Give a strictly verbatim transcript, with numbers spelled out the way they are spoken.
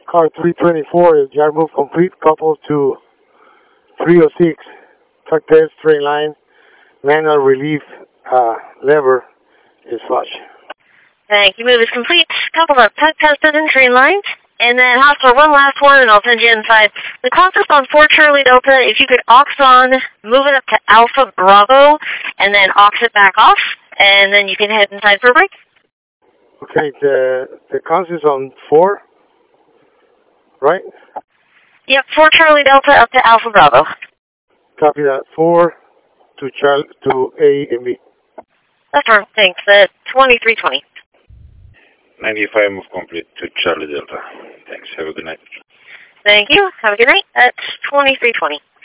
Car three twenty-four is yard move complete, coupled to three oh six. Truck test, train line, manual relief uh, lever is flush. Thank you. Move is complete. Couple of tug tested and train lines. And then hostile one last one, and I'll send you inside. The cost is on four Charlie Delta. If you could aux on, move it up to Alpha Bravo, and then aux it back off, and then you can head inside for a break. Okay, the the cost is on four, right? Yep, four Charlie Delta up to Alpha Bravo. Copy that. four to Charlie to A and B. That's wrong. Thanks. Uh, twenty-three twenty. ninety-five move complete to Charlie Delta. Thanks. Have a good night. Thank you. Have a good night. That's twenty-three twenty.